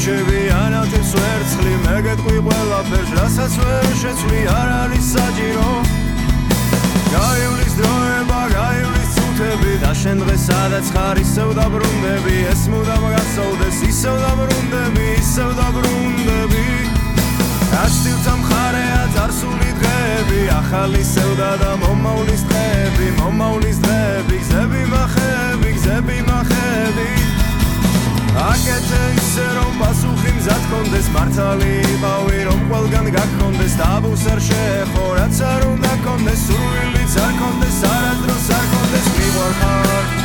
რჩები ანათებს ვერცხლი მე გეტყვი ყველაფერს რასაც ვერ შეცვლი არ არის საჭირო გაივლის დროება გაივლის წუთები და შენ დღეს სადაც ხარ ისევ დაბრუნდები ეს მუდამ გასწავდეს ისევ დაბრუნდები გასტივთა მხარეა წარსული დღეები ახალი სევდა და მომავლის დღეები გზები მახები აკეთე ისე რომ პასუხი მზად კონდეს მართალი იყავი რომ ყველგან გაქონდეს დაბუს არ შეეხო რაც არ უნდა კონდეს სურვილიც არ კონდეს არასდროს არ კონდეს მიყვარხარ